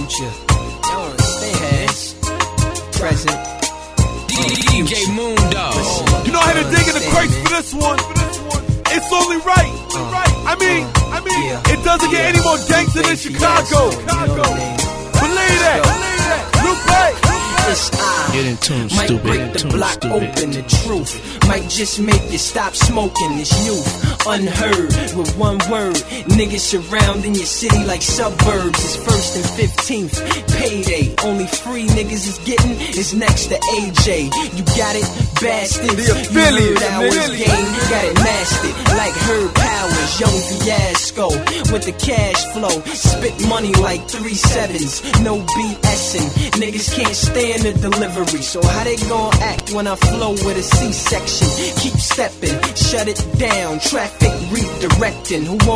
future. Y'all understand? Past, present. DJ Moondog. You know I had to dig in the crates for this one. It's only right. I mean, it doesn't get any more gangster than Chicago. Believe that. Lupe. It's Get in tune, might stupid. break the block open, the truth might just make you stop smoking. This youth unheard with one word. Niggas surrounding your city like suburbs. It's 1st and 15th payday. Only free niggas is getting is next to AJ. You got it, bastards. The affiliate, you heard Hours game, got it mastered like Herb Powers, Young Fiasco with the cash flow. Spit money like 3 sevens, no BSing. Niggas can't stand the delivery, so how they gon' act when I flow with a C-section? Keep stepping, shut it down, traffic redirecting. Who won't